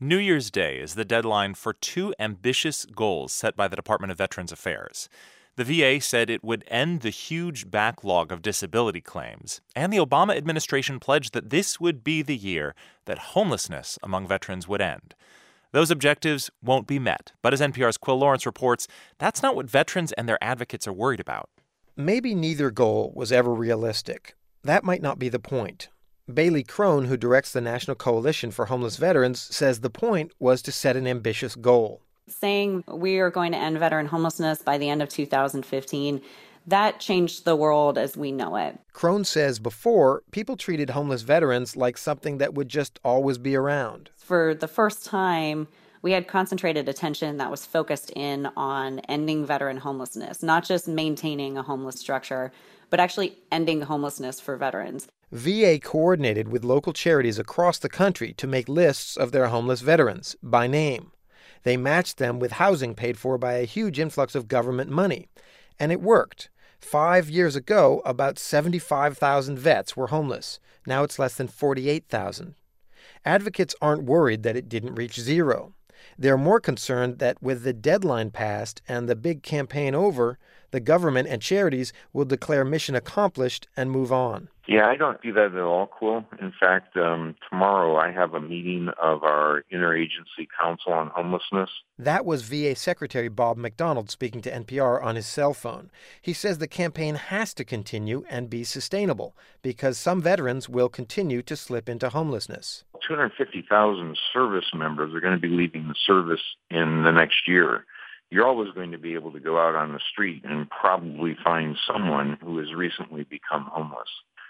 New Year's Day is the deadline for two ambitious goals set by the Department of Veterans Affairs. The VA said it would end the huge backlog of disability claims, and the Obama administration pledged that this would be the year that homelessness among veterans would end. Those objectives won't be met, but as NPR's Quill Lawrence reports, that's not what veterans and their advocates are worried about. Maybe neither goal was ever realistic. That might not be the point. Bailey Crone, who directs the National Coalition for Homeless Veterans, says the point was to set an ambitious goal. Saying we are going to end veteran homelessness by the end of 2015, that changed the world as we know it. Crone says before, people treated homeless veterans like something that would just always be around. For the first time, we had concentrated attention that was focused in on ending veteran homelessness, not just maintaining a homeless structure, but actually ending homelessness for veterans. VA coordinated with local charities across the country to make lists of their homeless veterans by name. They matched them with housing paid for by a huge influx of government money. And it worked. 5 years ago, about 75,000 vets were homeless. Now it's less than 48,000. Advocates aren't worried that it didn't reach zero. They're more concerned that with the deadline passed and the big campaign over, the government and charities will declare mission accomplished and move on. Yeah, I don't do that at all, Quill. In fact, tomorrow I have a meeting of our Interagency Council on Homelessness. That was VA Secretary Bob McDonald speaking to NPR on his cell phone. He says the campaign has to continue and be sustainable because some veterans will continue to slip into homelessness. 250,000 service members are going to be leaving the service in the next year. You're always going to be able to go out on the street and probably find someone who has recently become homeless.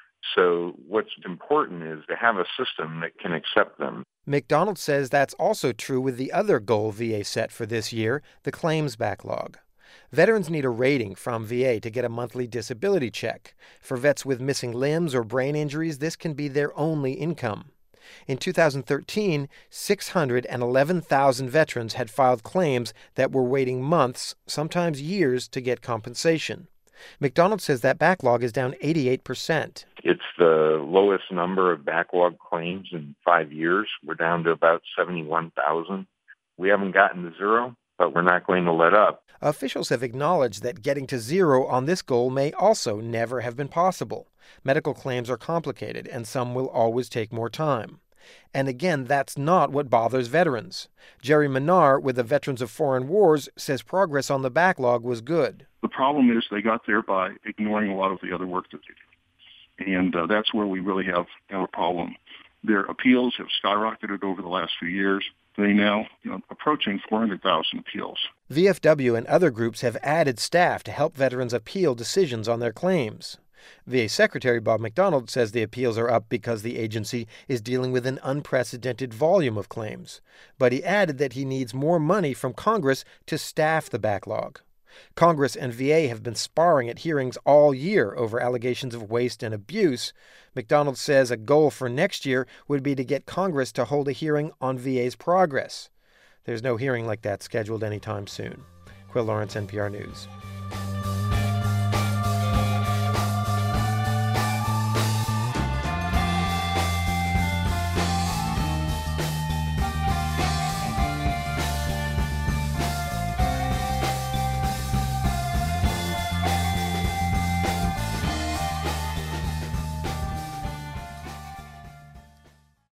So what's important is to have a system that can accept them. McDonald says that's also true with the other goal VA set for this year, the claims backlog. Veterans need a rating from VA to get a monthly disability check. For vets with missing limbs or brain injuries, this can be their only income. In 2013, 611,000 veterans had filed claims that were waiting months, sometimes years, to get compensation. McDonald says that backlog is down 88%. It's the lowest number of backlog claims in 5 years. We're down to about 71,000. We haven't gotten to zero, but we're not going to let up. Officials have acknowledged that getting to zero on this goal may also never have been possible. Medical claims are complicated, and some will always take more time. And again, that's not what bothers veterans. Jerry Minar, with the Veterans of Foreign Wars, says progress on the backlog was good. The problem is they got there by ignoring a lot of the other work that they did. And that's where we really have a problem. Their appeals have skyrocketed over the last few years. They now approaching 400,000 appeals. VFW and other groups have added staff to help veterans appeal decisions on their claims. VA Secretary Bob McDonald says the appeals are up because the agency is dealing with an unprecedented volume of claims. But he added that he needs more money from Congress to staff the backlog. Congress and VA have been sparring at hearings all year over allegations of waste and abuse. McDonald says a goal for next year would be to get Congress to hold a hearing on VA's progress. There's no hearing like that scheduled anytime soon. Quill Lawrence, NPR News.